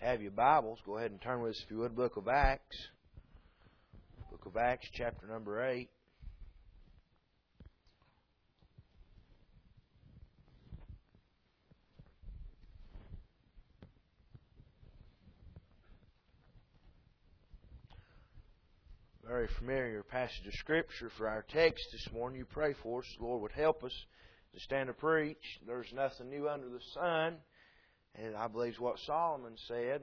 Have your Bibles, go ahead and turn with us, if you would, Book of Acts. Book of Acts, chapter number 8. Very familiar passage of Scripture for our text this morning. You pray for us. The Lord would help us to stand to preach. There's nothing new under the sun. And I believe it's what Solomon said.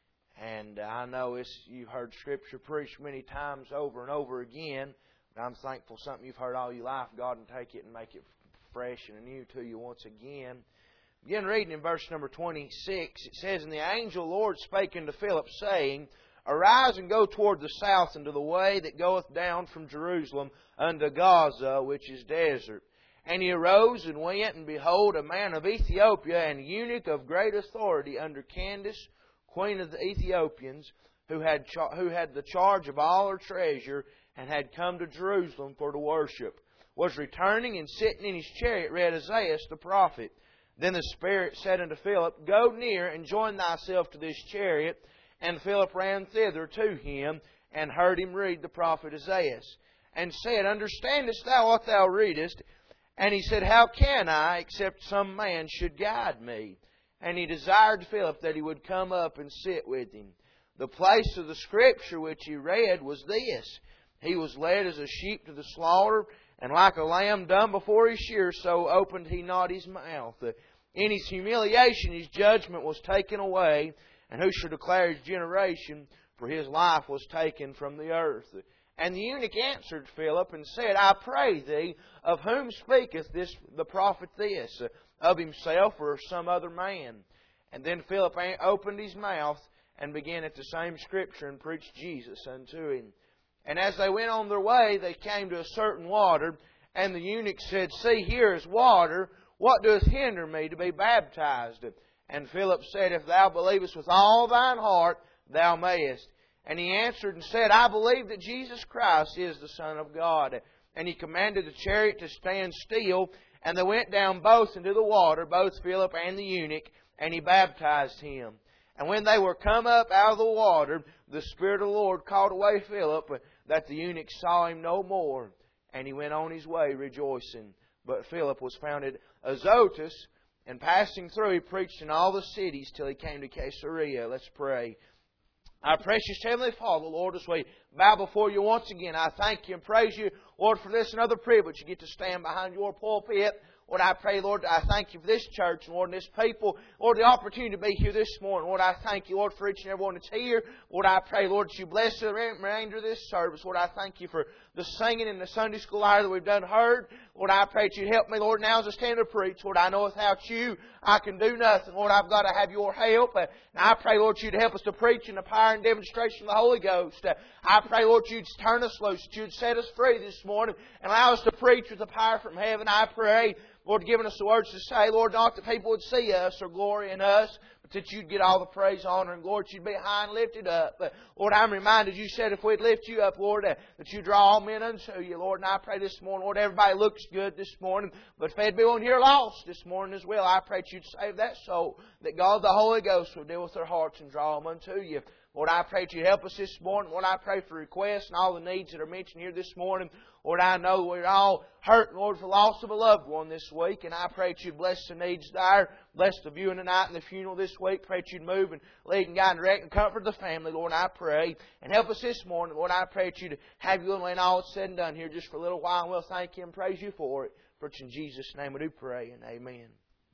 And I know you've heard Scripture preached many times over and over again. But I'm thankful something you've heard all your life, God can take it and make it fresh and new to you once again. Begin reading in verse number 26. It says, "And the angel Lord spake unto Philip, saying, Arise and go toward the south into the way that goeth down from Jerusalem unto Gaza, which is desert. And he arose and went, and behold, a man of Ethiopia, and a eunuch of great authority under Candace, queen of the Ethiopians, who had the charge of all her treasure, and had come to Jerusalem for to worship, was returning and sitting in his chariot read Isaiah the prophet. Then the Spirit said unto Philip, Go near and join thyself to this chariot. And Philip ran thither to him, and heard him read the prophet Isaiah, and said, Understandest thou what thou readest? And he said, How can I, except some man should guide me? And he desired Philip that he would come up and sit with him. The place of the Scripture which he read was this: He was led as a sheep to the slaughter, and like a lamb dumb before his shears, so opened he not his mouth. In his humiliation his judgment was taken away, and who shall declare his generation? For his life was taken from the earth. And the eunuch answered Philip and said, I pray thee, of whom speaketh the prophet this? Of himself or of some other man? And then Philip opened his mouth and began at the same Scripture and preached Jesus unto him. And as they went on their way, they came to a certain water, and the eunuch said, See, here is water. What doeth hinder me to be baptized? And Philip said, If thou believest with all thine heart, thou mayest. And he answered and said, I believe that Jesus Christ is the Son of God. And he commanded the chariot to stand still, and they went down both into the water, both Philip and the eunuch, and he baptized him. And when they were come up out of the water, the Spirit of the Lord called away Philip, that the eunuch saw him no more. And he went on his way rejoicing. But Philip was found at Azotus, and passing through, he preached in all the cities till he came to Caesarea. Let's pray. Our precious Heavenly Father, Lord, as we bow before you once again, I thank you and praise you, Lord, for this another privilege to get to stand behind your pulpit. Lord, I pray, Lord, I thank you for this church, Lord, and this people. Lord, the opportunity to be here this morning. Lord, I thank you, Lord, for each and every one that's here. Lord, I pray, Lord, that you bless the remainder of this service. Lord, I thank you for the singing and the Sunday school hour that we've done heard. Lord, I pray that you help me, Lord, now as I stand to preach. Lord, I know without you, I can do nothing. Lord, I've got to have your help. And I pray, Lord, you'd help us to preach in the power and demonstration of the Holy Ghost. I pray, Lord, you'd turn us loose, that you'd set us free this morning and allow us to preach with the power from heaven. I pray, Lord, giving us the words to say, Lord, not that people would see us or glory in us, but that you'd get all the praise, honor, and glory. That you'd be high and lifted up. Lord, I'm reminded you said if we'd lift you up, Lord, that you draw all men unto you, Lord. And I pray this morning, Lord, everybody looks good this morning, but if there'd be one here lost this morning as well, I pray that you'd save that soul, that God the Holy Ghost would deal with their hearts and draw them unto you. Lord, I pray that you help us this morning. Lord, I pray for requests and all the needs that are mentioned here this morning. Lord, I know we're all hurting, Lord, for the loss of a loved one this week. And I pray that you bless the needs there. Bless the viewing tonight and the funeral this week. Pray that you'd move and lead and guide and direct and comfort the family, Lord, I pray. And help us this morning. Lord, I pray that you'd have your will and all that's said and done here just for a little while. And we'll thank you and praise you for it. For it's in Jesus' name we do pray, and amen.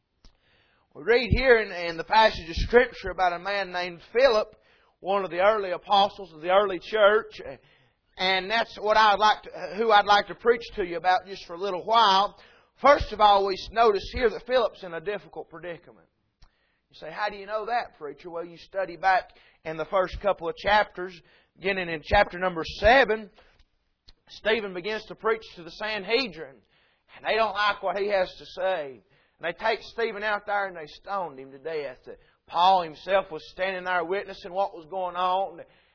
We read here in the passage of Scripture about a man named Philip, one of the early apostles of the early church. And that's what who I'd like to preach to you about just for a little while. First of all, we notice here that Philip's in a difficult predicament. You say, how do you know that, preacher? Well, you study back in the first couple of chapters, beginning in chapter number 7, Stephen begins to preach to the Sanhedrin. And they don't like what he has to say. And they take Stephen out there and they stoned him to death. Paul himself was standing there witnessing what was going on.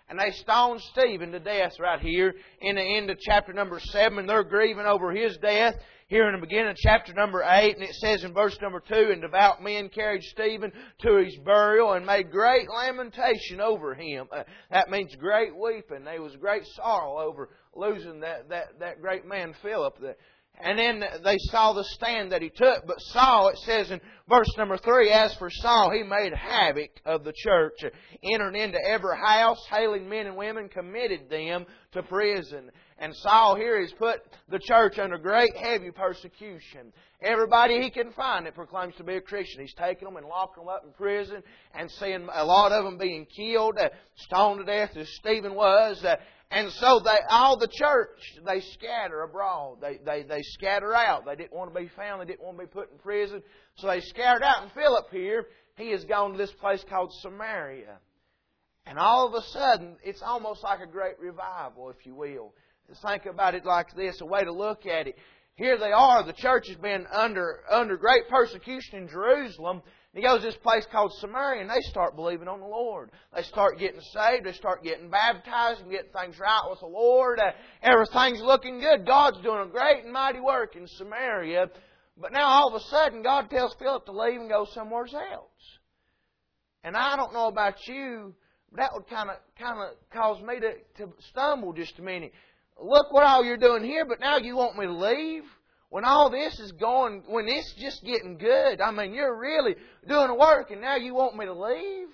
And they stoned Stephen to death right here in the end of chapter number 7. And they're grieving over his death here in the beginning of chapter number 8. And it says in verse number 2, And devout men carried Stephen to his burial and made great lamentation over him. That means great weeping. There was great sorrow over losing that great man Philip. And then they saw the stand that he took. But Saul, it says in verse number 3, As for Saul, he made havoc of the church, entered into every house, hailing men and women, committed them to prison. And Saul here has put the church under great heavy persecution. Everybody he can find that proclaims to be a Christian, he's taken them and locked them up in prison and seeing a lot of them being killed, stoned to death as Stephen was. And so all the church, they scatter abroad. They scatter out. They didn't want to be found. They didn't want to be put in prison. So they scattered out. And Philip here, he has gone to this place called Samaria. And all of a sudden, it's almost like a great revival, if you will. Think about it like this, a way to look at it. Here they are. The church has been under great persecution in Jerusalem. He goes to this place called Samaria and they start believing on the Lord. They start getting saved. They start getting baptized and getting things right with the Lord. Everything's looking good. God's doing a great and mighty work in Samaria. But now all of a sudden God tells Philip to leave and go somewhere else. And I don't know about you, but that would kind of cause me to stumble just a minute. Look what all you're doing here, but now you want me to leave? When all this is going, when it's just getting good, I mean, you're really doing the work and now you want me to leave?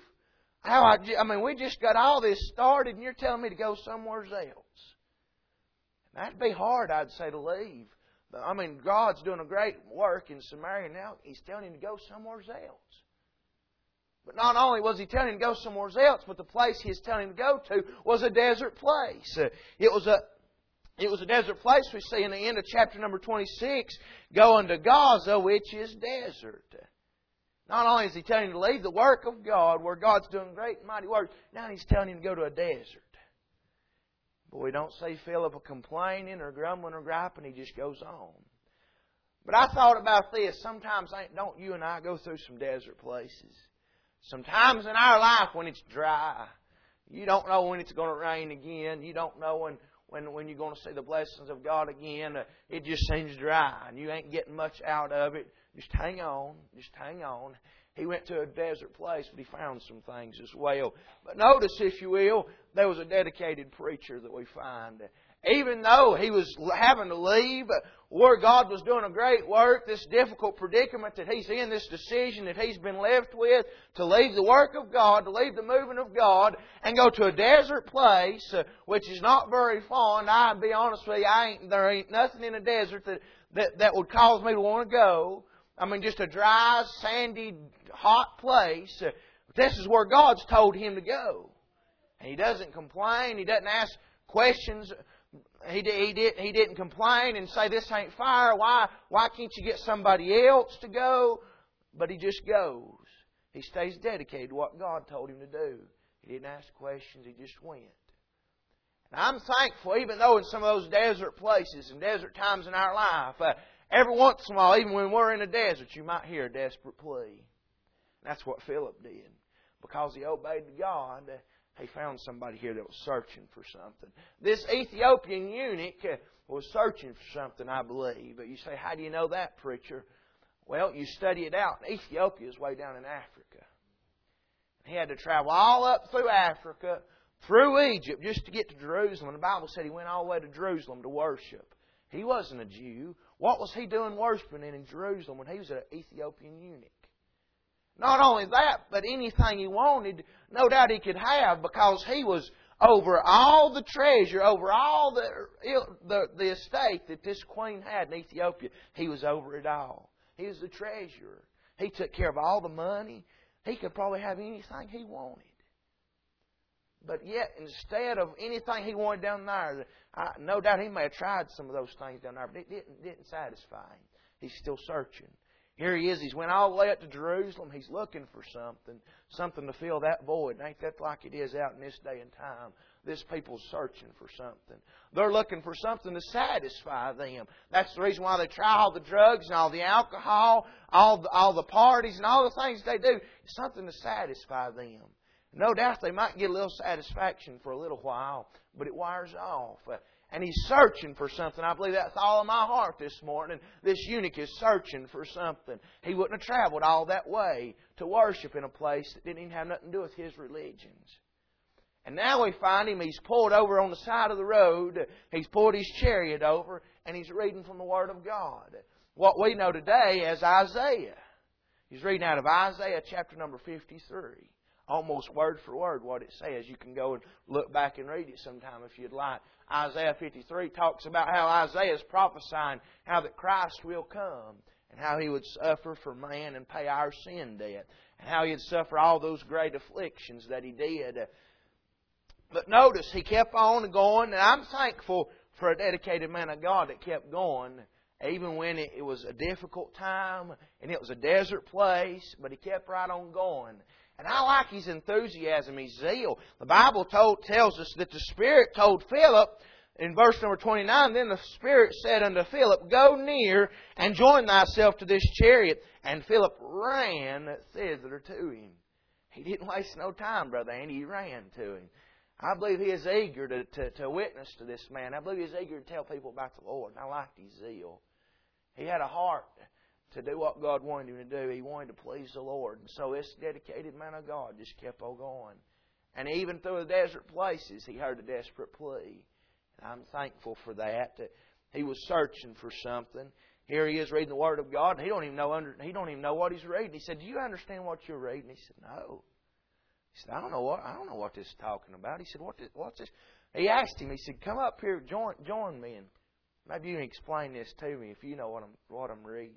We just got all this started and you're telling me to go somewhere else. That'd be hard, I'd say, to leave. But, God's doing a great work in Samaria now. He's telling him to go somewhere else. But not only was He telling him to go somewhere else, but the place He's telling him to go to was a desert place. It was a desert place we see in the end of chapter number 26, going to Gaza, which is desert. Not only is He telling him to leave the work of God, where God's doing great and mighty work, now He's telling him to go to a desert. But we don't see Philip complaining or grumbling or griping. He just goes on. But I thought about this. Sometimes don't you and I go through some desert places? Sometimes in our life when it's dry, you don't know when it's going to rain again. You don't know when you're going to see the blessings of God again. It just seems dry and you ain't getting much out of it. Just hang on. Just hang on. He went to a desert place, but he found some things as well. But notice, if you will, there was a dedicated preacher that we find. Even though he was having to leave where God was doing a great work, this difficult predicament that he's in, this decision that he's been left with to leave the work of God, to leave the movement of God, and go to a desert place, which is not very fond. I'll be honest with you, there ain't nothing in a desert that would cause me to want to go. Just a dry, sandy, hot place. This is where God's told him to go. And he doesn't complain. He doesn't ask questions. He didn't complain and say, this ain't fair. Why can't you get somebody else to go? But he just goes. He stays dedicated to what God told him to do. He didn't ask questions. He just went. And I'm thankful, even though in some of those desert places and desert times in our life, every once in a while, even when we're in a desert, you might hear a desperate plea. And that's what Philip did. Because he obeyed God, he found somebody here that was searching for something. This Ethiopian eunuch was searching for something, I believe. But you say, how do you know that, preacher? Well, you study it out. Ethiopia is way down in Africa. He had to travel all up through Africa, through Egypt, just to get to Jerusalem. The Bible said he went all the way to Jerusalem to worship. He wasn't a Jew. What was he doing worshiping in Jerusalem when he was an Ethiopian eunuch? Not only that, but anything he wanted, no doubt he could have, because he was over all the treasure, over all the estate that this queen had in Ethiopia. He was over it all. He was the treasurer. He took care of all the money. He could probably have anything he wanted. But yet, instead of anything he wanted down there, no doubt he may have tried some of those things down there, but it didn't satisfy him. He's still searching. Here he is. He's went all the way up to Jerusalem. He's looking for something to fill that void. And ain't that like it is out in this day and time? This people's searching for something. They're looking for something to satisfy them. That's the reason why they try all the drugs and all the alcohol, all the parties and all the things they do. It's something to satisfy them. No doubt they might get a little satisfaction for a little while, but it wears off. And he's searching for something. I believe that's all in my heart this morning. This eunuch is searching for something. He wouldn't have traveled all that way to worship in a place that didn't even have nothing to do with his religions. And now we find him, he's pulled over on the side of the road. He's pulled his chariot over, and he's reading from the Word of God. What we know today as Isaiah. He's reading out of Isaiah chapter number 53. Almost word for word what it says. You can go and look back and read it sometime if you'd like. Isaiah 53 talks about how Isaiah is prophesying how that Christ will come and how He would suffer for man and pay our sin debt and how He'd suffer all those great afflictions that He did. But notice, He kept on going, and I'm thankful for a dedicated man of God that kept going even when it was a difficult time and it was a desert place, but He kept right on going. And I like his enthusiasm, his zeal. The Bible tells us that the Spirit told Philip in verse number 29, then the Spirit said unto Philip, go near and join thyself to this chariot. And Philip ran thither to him. He didn't waste no time, Brother Andy. He ran to him. I believe he is eager to witness to this man. I believe he is eager to tell people about the Lord. And I liked his zeal. He had a heart to do what God wanted him to do. He wanted to please the Lord. And so this dedicated man of God just kept on going. And even through the desert places, he heard a desperate plea. And I'm thankful for that he was searching for something. Here he is reading the Word of God, and he don't even know what he's reading. He said, do you understand what you're reading? He said, no. He said, I don't know what this is talking about. He said, what's this? He asked him, he said, come up here, join me, and maybe you can explain this to me if you know what I'm reading.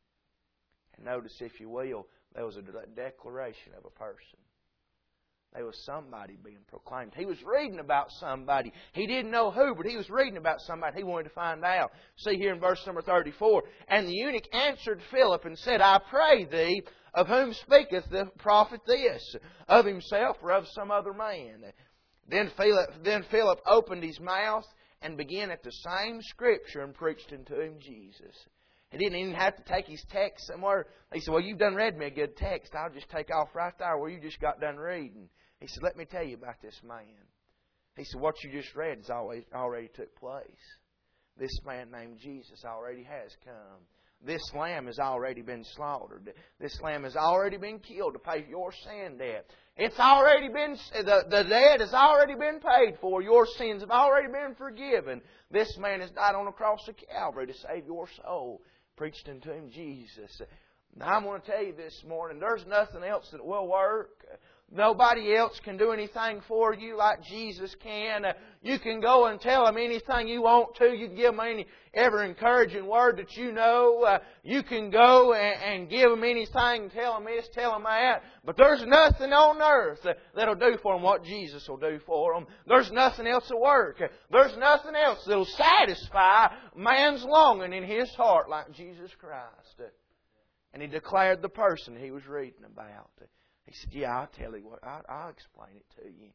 And notice, if you will, there was a declaration of a person. There was somebody being proclaimed. He was reading about somebody. He didn't know who, but he was reading about somebody. He wanted to find out. See here in verse number 34. And the eunuch answered Philip and said, I pray thee, of whom speaketh the prophet this? Of himself or of some other man? Then Philip opened his mouth and began at the same Scripture and preached unto him Jesus. He didn't even have to take his text somewhere. He said, well, you've done read me a good text. I'll just take off right there where you just got done reading. He said, let me tell you about this man. He said, what you just read has already took place. This man named Jesus already has come. This lamb has already been slaughtered. This lamb has already been killed to pay your sin debt. It's already been, the debt has already been paid for. Your sins have already been forgiven. This man has died on the cross of Calvary to save your soul. Preached unto him Jesus. Now I'm going to tell you this morning, there's nothing else that will work. Nobody else can do anything for you like Jesus can. You can go and tell Him anything you want to. You can give Him every encouraging word that you know. You can go and give Him anything, tell Him this, tell Him that. But there's nothing on earth that'll do for them what Jesus will do for them. There's nothing else to work. There's nothing else that'll satisfy man's longing in his heart like Jesus Christ. And he declared the person he was reading about. He said, yeah, I'll tell you what. I'll explain it to you.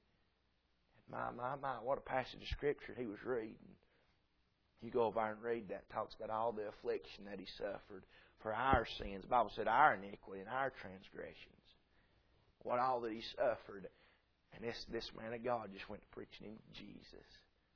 My, what a passage of Scripture he was reading. You go over and read that. It talks about all the affliction that He suffered for our sins. The Bible said our iniquity and our transgressions. What all that He suffered. And this man of God just went to preaching Him Jesus.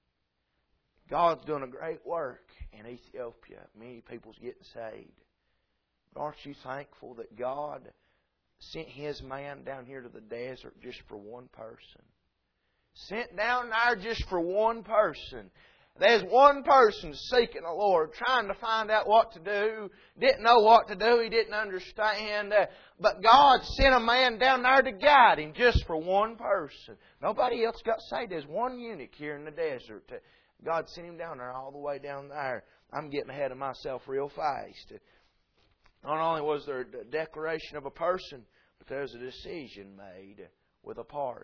God's doing a great work in Ethiopia. Many people's getting saved. But aren't you thankful that God sent His man down here to the desert just for one person? Sent down there just for one person. There's one person seeking the Lord, trying to find out what to do. Didn't know what to do. He didn't understand. But God sent a man down there to guide him just for one person. Nobody else got saved. There's one eunuch here in the desert. God sent him down there, all the way down there. I'm getting ahead of myself real fast. Not only was there a declaration of a person, but there's a decision made with a pardon.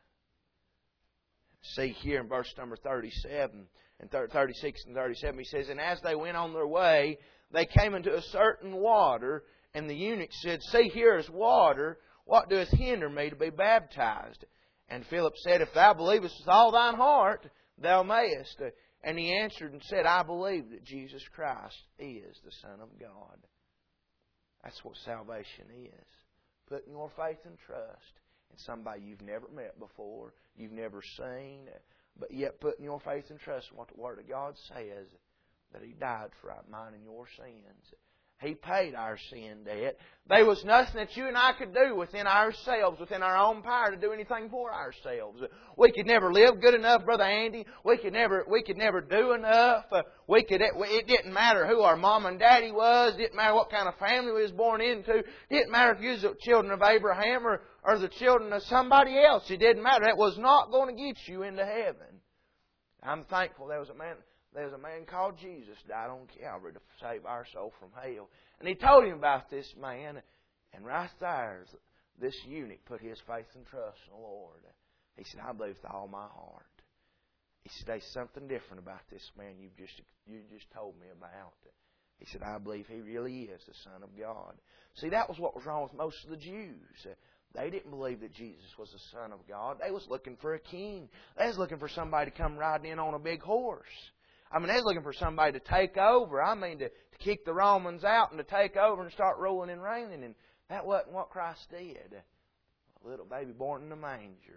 See here in verse number 37 and 36 and 37, he says, and as they went on their way, they came into a certain water, and the eunuch said, see, here is water. What doeth hinder me to be baptized? And Philip said, if thou believest with all thine heart, thou mayest. And he answered and said, I believe that Jesus Christ is the Son of God. That's what salvation is. Putting your faith and trust in somebody you've never met before, you've never seen, but yet putting your faith and trust in what the Word of God says, that He died for mine and your sins. He paid our sin debt. There was nothing that you and I could do within ourselves, within our own power, to do anything for ourselves. We could never live good enough, Brother Andy. We could never do enough. It didn't matter who our mom and daddy was. It didn't matter what kind of family we was born into. It didn't matter if you was the children of Abraham or the children of somebody else. It didn't matter. That was not going to get you into heaven. I'm thankful there was a man called Jesus died on Calvary to save our soul from hell. And He told him about this man. And right there, this eunuch put his faith and trust in the Lord. He said, I believe with all my heart. He said, there's something different about this man you just told me about. He said, I believe he really is the Son of God. See, that was what was wrong with most of the Jews. They didn't believe that Jesus was the Son of God. They was looking for a king. They was looking for somebody to come riding in on a big horse. They was looking for somebody to take over. To kick the Romans out and to take over and start ruling and reigning. And that wasn't what Christ did. A little baby born in a manger.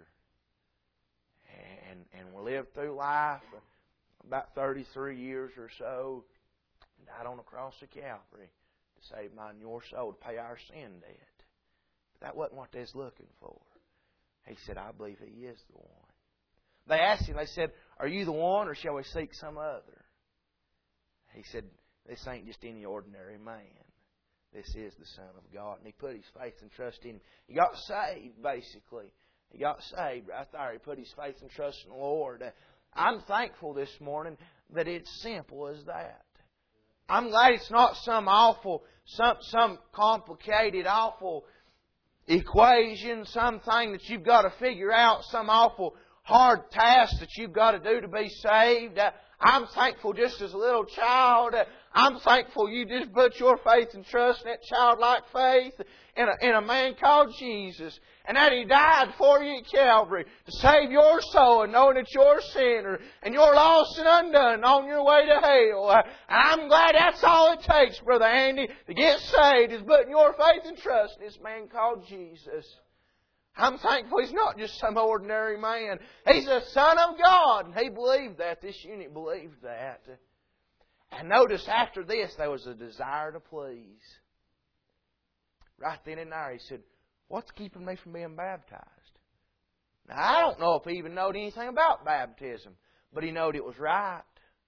And we lived through life about 33 years or so. Died on the cross of Calvary to save mine and your soul, to pay our sin debt. But that wasn't what they was looking for. He said, I believe He is the one. They asked Him, they said, are you the one or shall we seek some other? He said, this ain't just any ordinary man. This is the Son of God. And He put His faith and trust in Him. He got saved, basically. He got saved right there. He put His faith and trust in the Lord. I'm thankful this morning that it's simple as that. I'm glad it's not some complicated, awful equation, something that you've got to figure out, some awful hard task that you've got to do to be saved. I'm thankful just as a little child. I'm thankful you just put your faith and trust in that childlike faith in a man called Jesus. And that He died for you at Calvary to save your soul, and knowing that you're a sinner and you're lost and undone on your way to hell. And I'm glad that's all it takes, Brother Andy, to get saved, is putting your faith and trust in this man called Jesus. I'm thankful He's not just some ordinary man. He's the Son of God. And he believed that. This eunuch believed that. And notice after this, there was a desire to please. Right then and there, he said, what's keeping me from being baptized? Now, I don't know if he even knowed anything about baptism, but he knowed it was right.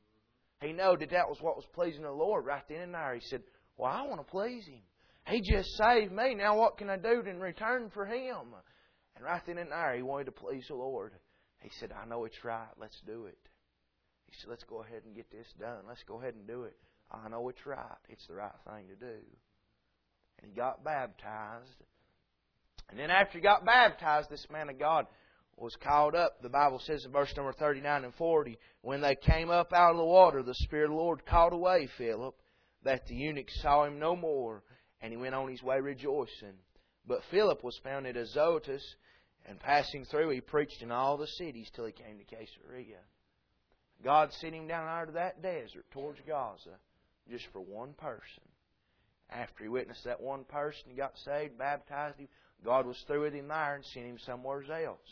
He knowed that was what was pleasing the Lord right then and there. He said, well, I want to please Him. He just saved me. Now what can I do in return for Him? And right then and there, he wanted to please the Lord. He said, I know it's right. Let's do it. He said, let's go ahead and get this done. Let's go ahead and do it. I know it's right. It's the right thing to do. And he got baptized. And then after he got baptized, this man of God was called up. The Bible says in verse number 39 and 40, when they came up out of the water, the Spirit of the Lord called away Philip, that the eunuch saw him no more, and he went on his way rejoicing. But Philip was found at Azotus, and passing through, he preached in all the cities till he came to Caesarea. God sent him down out of that desert towards Gaza just for one person. After he witnessed that one person, he got saved, baptized him. God was through with him there and sent him somewhere else.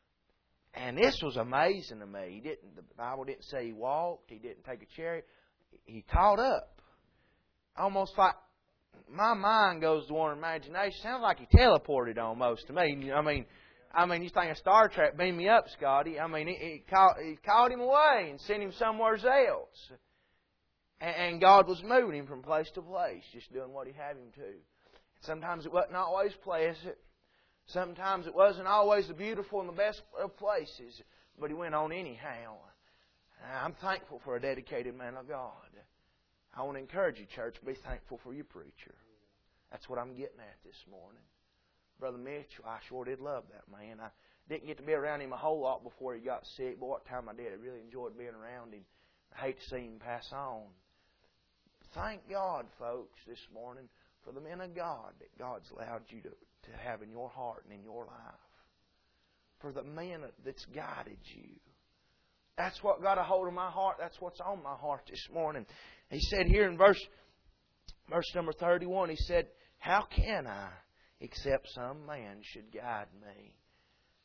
And this was amazing to me. The Bible didn't say he walked. He didn't take a chariot. He caught up. Almost like my mind goes to one imagination. Sounds like he teleported almost to me. I mean, you think of Star Trek, beam me up, Scotty. He called him away and sent him somewhere else. And God was moving him from place to place, just doing what He had him to. Sometimes it wasn't always pleasant. Sometimes it wasn't always the beautiful and the best of places. But He went on anyhow. I'm thankful for a dedicated man of God. I want to encourage you, church, be thankful for your preacher. That's what I'm getting at this morning. Brother Mitchell, I sure did love that man. I didn't get to be around him a whole lot before he got sick, but what time I did, I really enjoyed being around him. I hate to see him pass on. Thank God, folks, this morning for the men of God that God's allowed you to have in your heart and in your life. For the men that's guided you. That's what got a hold of my heart. That's what's on my heart this morning. He said here in verse number 31, he said, how can I, except some man should guide me?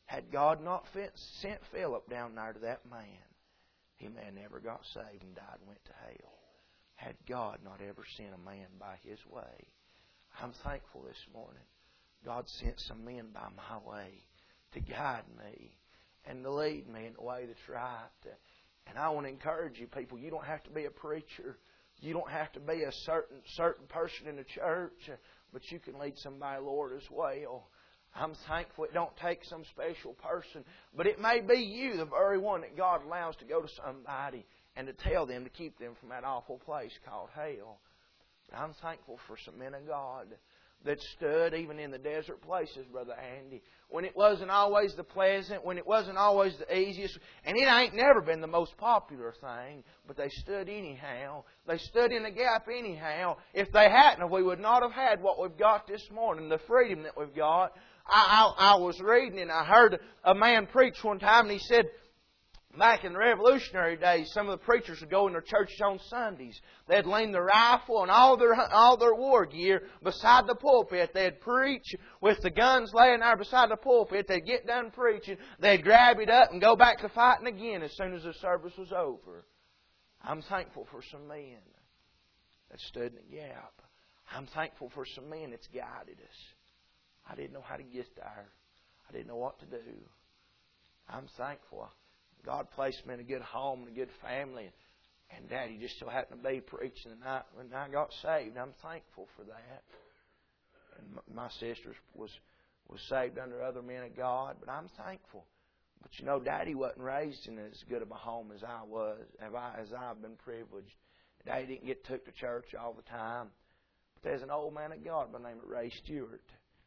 Had God not sent Philip down there to that man, he may have never got saved and died and went to hell. Had God not ever sent a man by His way. I'm thankful this morning. God sent some men by my way to guide me and to lead me in the way that's right. And I want to encourage you people, you don't have to be a preacher. You don't have to be a certain person in the church, but you can lead somebody, Lord, as well. I'm thankful it don't take some special person, but it may be you, the very one that God allows to go to somebody and to tell them to keep them from that awful place called hell. But I'm thankful for some men of God that stood even in the desert places, Brother Andy, when it wasn't always the pleasant, when it wasn't always the easiest, and it ain't never been the most popular thing, but they stood anyhow. They stood in the gap anyhow. If they hadn't, we would not have had what we've got this morning, the freedom that we've got. I was reading and I heard a man preach one time, and he said, back in the Revolutionary days, some of the preachers would go in their churches on Sundays. They'd lean their rifle and all their war gear beside the pulpit. They'd preach with the guns laying there beside the pulpit. They'd get done preaching. They'd grab it up and go back to fighting again as soon as the service was over. I'm thankful for some men that stood in the gap. I'm thankful for some men that's guided us. I didn't know how to get there. I didn't know what to do. I'm thankful. God placed me in a good home and a good family. And Daddy just so happened to be preaching the night when I got saved. I'm thankful for that. And my sister was saved under other men of God. But I'm thankful. But you know, Daddy wasn't raised in as good of a home as I was, as I've been privileged. Daddy didn't get took to church all the time. But there's an old man of God by the name of Ray Stewart.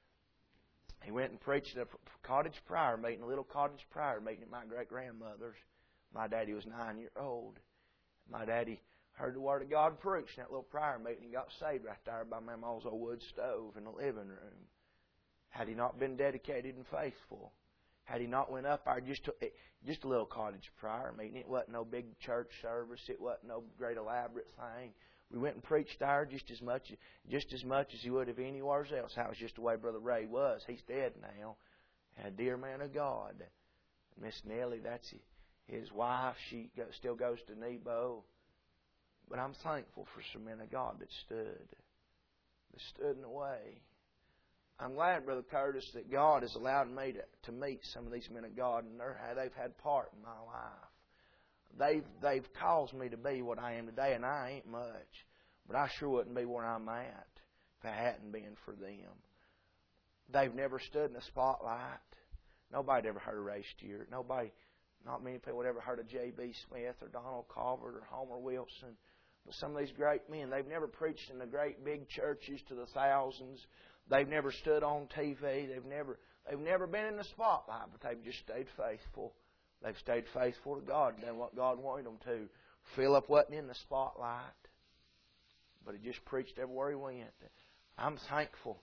He went and preached at a cottage prayer meeting, a little cottage prayer meeting at my great-grandmother's. My daddy was 9 years old. My daddy heard the Word of God preached in that little prayer meeting and got saved right there by Mama's old wood stove in the living room. Had he not been dedicated and faithful, had he not went up there just a little cottage prayer meeting, it wasn't no big church service, it wasn't no great elaborate thing. We went and preached there just as much as he would have anywhere else. That was just the way Brother Ray was. He's dead now. And a dear man of God. Miss Nellie, that's his wife. She still goes to Nebo. But I'm thankful for some men of God that stood in the way. I'm glad, Brother Curtis, that God has allowed me to meet some of these men of God, and they've had part in my life. They've caused me to be what I am today, and I ain't much. But I sure wouldn't be where I'm at if it hadn't been for them. They've never stood in the spotlight. Nobody ever heard of Ray Stewart. Not many people would ever heard of J.B. Smith or Donald Calvert or Homer Wilson. But some of these great men, they've never preached in the great big churches to the thousands. They've never stood on TV. They've never been in the spotlight, but they've just stayed faithful. They've stayed faithful to God and done what God wanted them to. Philip wasn't in the spotlight, but he just preached everywhere he went. I'm thankful.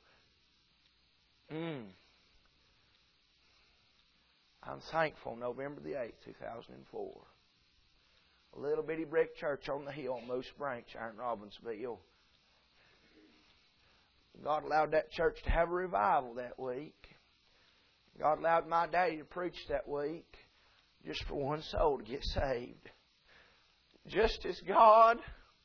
I'm thankful. November the 8th, 2004. A little bitty brick church on the hill on Moose Branch, there in Robbinsville. God allowed that church to have a revival that week. God allowed my daddy to preach that week. Just for one soul to get saved. Just as God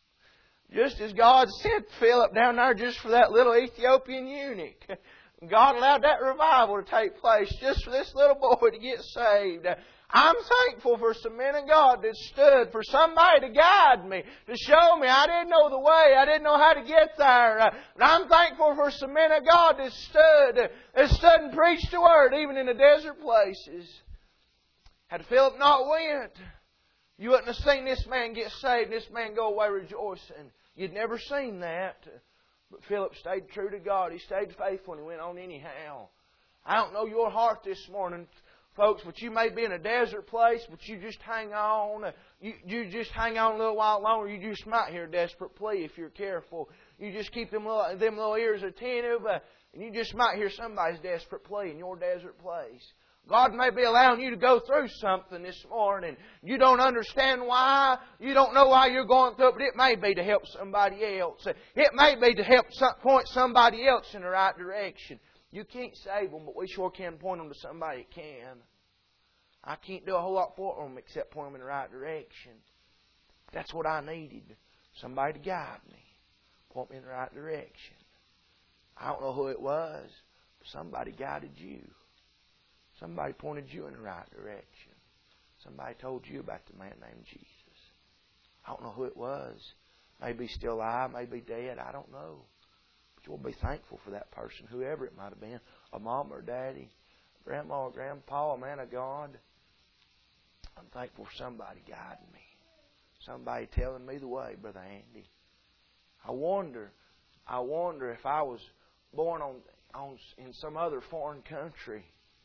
sent Philip down there just for that little Ethiopian eunuch. God allowed that revival to take place just for this little boy to get saved. I'm thankful for some men of God that stood, for somebody to guide me, to show me. I didn't know the way. I didn't know how to get there. But I'm thankful for some men of God that stood and preached the Word, even in the desert places. Had Philip not went, you wouldn't have seen this man get saved and this man go away rejoicing. You'd never seen that. But Philip stayed true to God. He stayed faithful and he went on anyhow. I don't know your heart this morning, folks, but you may be in a desert place, but you just hang on. You just hang on a little while longer. You just might hear a desperate plea if you're careful. You just keep them little ears attentive, and you just might hear somebody's desperate plea in your desert place. God may be allowing you to go through something this morning. You don't understand why. You don't know why you're going through it, but it may be to help somebody else. It may be to help point somebody else in the right direction. You can't save them, but we sure can point them to somebody that can. I can't do a whole lot for them except point them in the right direction. That's what I needed. Somebody to guide me. Point me in the right direction. I don't know who it was, but somebody guided you. Somebody pointed you in the right direction. Somebody told you about the man named Jesus. I don't know who it was. Maybe he's still alive, maybe dead, I don't know. But you'll be thankful for that person, whoever it might have been. A mom or daddy, grandma or grandpa, a man of God. I'm thankful for somebody guiding me. Somebody telling me the way, Brother Andy. I wonder if I was born in some other foreign country,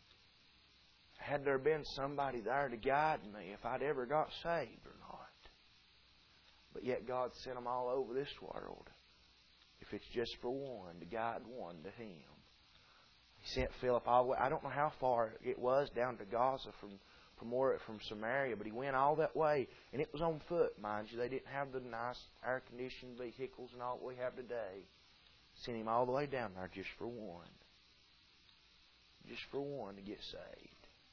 had there been somebody there to guide me if I'd ever got saved or not. But yet God sent them all over this world. If it's just for one, to guide one to Him. He sent Philip all the way. I don't know how far it was down to Gaza from Samaria, but he went all that way. And it was on foot, mind you. They didn't have the nice air-conditioned vehicles and all that we have today. Sent him all the way down there just for one. Just for one to get saved.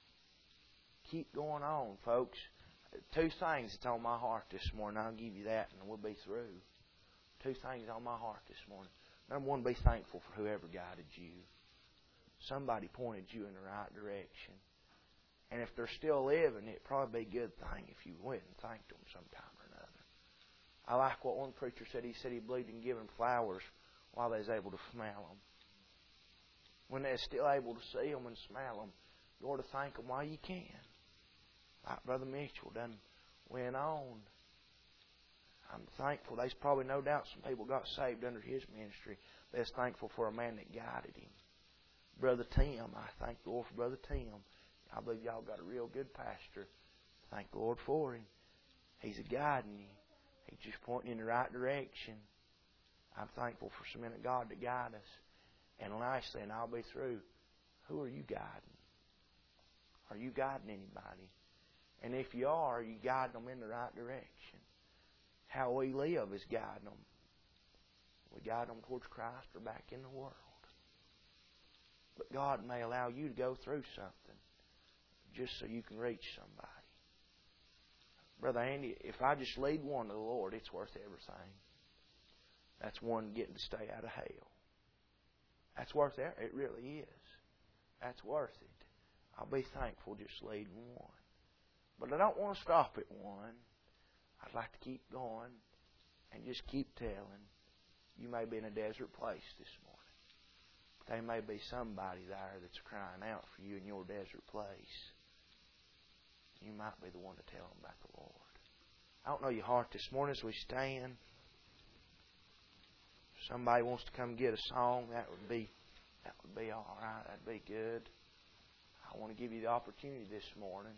Keep going on, folks. Two things that's on my heart this morning. I'll give you that and we'll be through. Two things on my heart this morning. Number one, be thankful for whoever guided you. Somebody pointed you in the right direction. And if they're still living, it'd probably be a good thing if you went and thanked them sometime or another. I like what one preacher said. He said he believed in giving flowers while they was able to smell them. When they're still able to see them and smell them, you ought to thank them while you can. Like Brother Mitchell done went on. I'm thankful. There's probably no doubt some people got saved under his ministry. They're thankful for a man that guided him. Brother Tim, I thank the Lord for Brother Tim. I believe y'all got a real good pastor. Thank the Lord for him. He's a guiding you. He's just pointing in the right direction. I'm thankful for some men of God to guide us. And lastly, and I'll be through, who are you guiding? Are you guiding anybody? And if you are you guiding them in the right direction? How we live is guiding them. We guide them towards Christ or back in the world. But God may allow you to go through something just so you can reach somebody. Brother Andy, if I just lead one to the Lord, it's worth everything. That's one getting to stay out of hell. That's worth it. It really is. That's worth it. I'll be thankful just leading one. But I don't want to stop at one. I'd like to keep going and just keep telling. You may be in a desert place this morning. But there may be somebody there that's crying out for you in your desert place. You might be the one to tell them about the Lord. I don't know your heart this morning as we stand. If somebody wants to come get a song, that would be all right. That'd be good. I want to give you the opportunity this morning.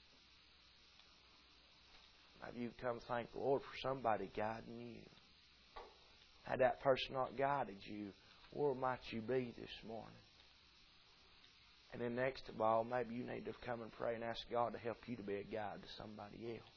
Maybe you come thank the Lord for somebody guiding you. Had that person not guided you, where might you be this morning? And then next of all, maybe you need to come and pray and ask God to help you to be a guide to somebody else.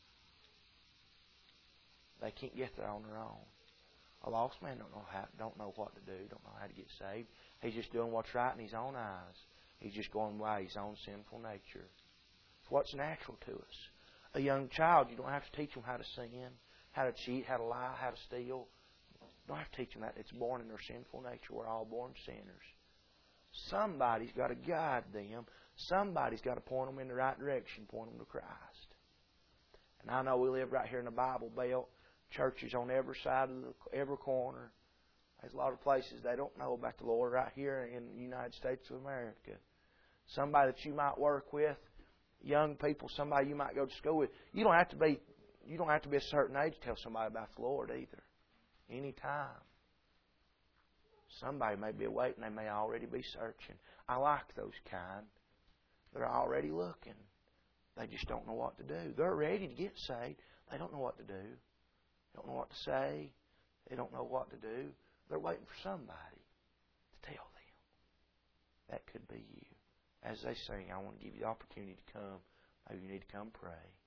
They can't get there on their own. A lost man don't know what to do, don't know how to get saved. He's just doing what's right in his own eyes. He's just going by his own sinful nature. It's what's natural to us. A young child, you don't have to teach them how to sin, how to cheat, how to lie, how to steal. You don't have to teach them that. It's born in their sinful nature. We're all born sinners. Somebody's got to guide them. Somebody's got to point them in the right direction, point them to Christ. And I know we live right here in the Bible Belt. Churches on every side of every corner. There's a lot of places they don't know about the Lord right here in the United States of America. Somebody that you might work with, young people, somebody you might go to school with. You don't have to be a certain age to tell somebody about the Lord either. Anytime. Somebody may be waiting, they may already be searching. I like those kind. They're already looking. They just don't know what to do. They're ready to get saved. They don't know what to do. They don't know what to say. They don't know what to do. They're waiting for somebody to tell them. That could be you. As they sing, I want to give you the opportunity to come. Maybe you need to come pray.